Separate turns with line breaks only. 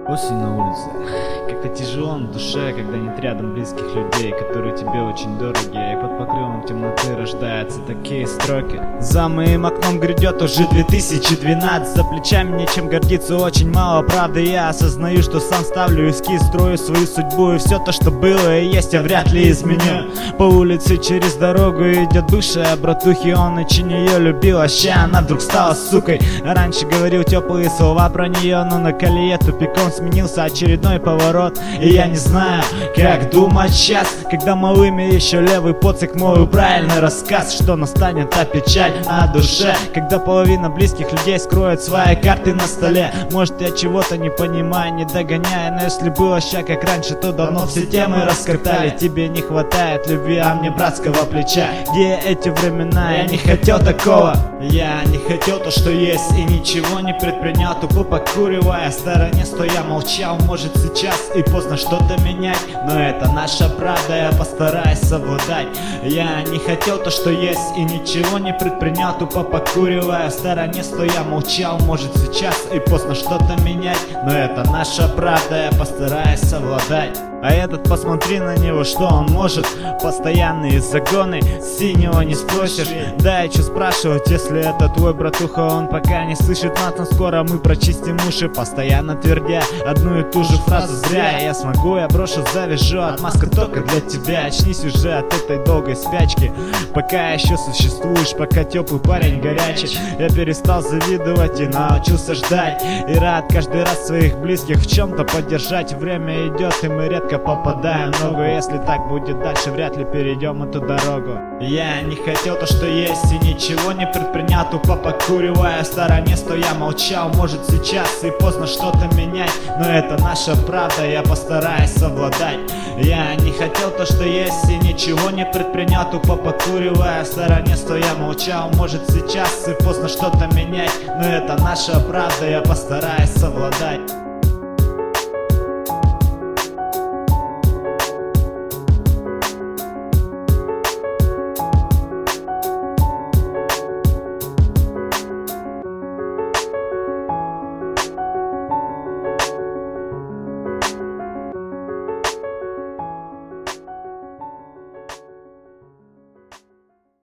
Осень на улице, как-то тяжело на душе, когда нет рядом близких людей, которые тебе очень дороги, и под покровом темноты рождаются такие строки. За моим окном грядет уже 2012, за плечами нечем гордиться, очень мало правды. Я осознаю, что сам ставлю эскиз, строю свою судьбу, и все то, что было и есть, я вряд ли изменю. По улице через дорогу идет бывшая братухи, он очень ее любил, а ща она вдруг стала сукой. Раньше говорил теплые слова про нее, но на колее тупиком сменился очередной поворот. И я не знаю, как думать сейчас, когда малыми еще левый поцик мою правильный рассказ, что настанет та печаль на душе, когда половина близких людей скроет свои карты на столе. Может, я чего-то не понимаю, не догоняю, но если было ща как раньше, то давно все темы раскатали. Тебе не хватает любви, а мне братского плеча. Где эти времена? Я не хотел такого. Я не хотел то, что есть, и ничего не предпринял, тупо покуривая в стороне стоя, молчал. Может, сейчас и поздно что-то менять, но это наша правда, я постараюсь совладать. Я не хотел то, что есть, и ничего не предпринял, тупо покуривая в стороне стоя, молчал. Может, сейчас и поздно что-то менять, но это наша правда, я постараюсь совладать. А этот, посмотри на него, что он может. Постоянные загоны, синего не спросишь. Да, и что спрашивать, если это твой братуха, он пока не слышит нас, но скоро мы прочистим уши, постоянно твердя одну и ту же фразу зря. Я смогу, я брошу, завяжу, отмазка только для тебя. Очнись уже от этой долгой спячки, пока еще существуешь, пока теплый парень горячий. Я перестал завидовать и научился ждать, и рад каждый раз своих близких в чем-то поддержать. Время идет, и мы редко попадаем в ногу. Если так будет дальше, вряд ли перейдем эту дорогу. Я не хотел то, что есть, и ничего не предпринял, тупо покуривая в стороне стоя, молчал. Может, сейчас и поздно что-то менять, но это наша правда, я постараюсь совладать. Я не хотел то, что есть, и ничего не предпринял, тупо покуривая в стороне стоя, молчал. Может, сейчас и поздно что-то менять, но это наша правда, я постараюсь совладать.